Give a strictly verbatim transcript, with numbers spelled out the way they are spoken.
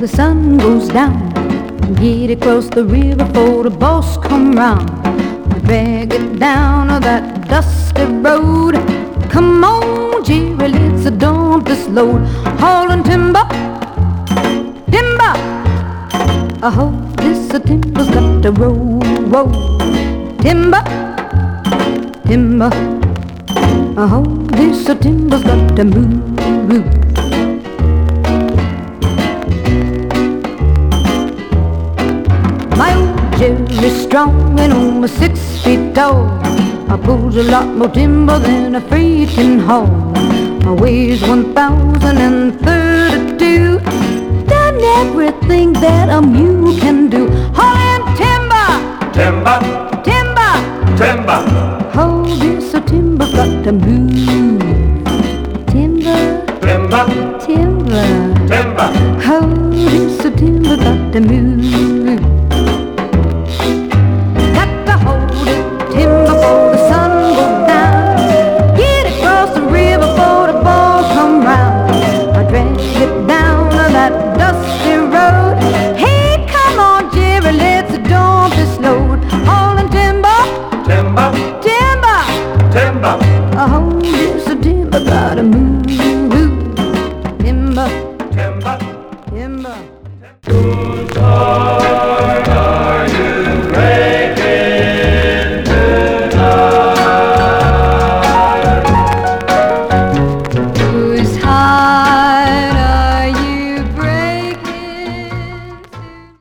the sun goes down. Get across the river before the boss come round. Drag it down that dusty road. Come on, Jerry, let's dump this load. Haulin' timber, timber. I hope this timber's got to roll, roll. Timber, timber. I hope this timber's got to move, move. My old Jerry's strong and almost six feet tall. I pulls a lot more timber than a freight can haul. I weighs one thousand and thirty-two. Done everything that a mule can do. Haulin' timber, Timber, timber, timber. oh, this a timber's got to move. Timber, Timber, timber, timber. oh, this a timber's got to move.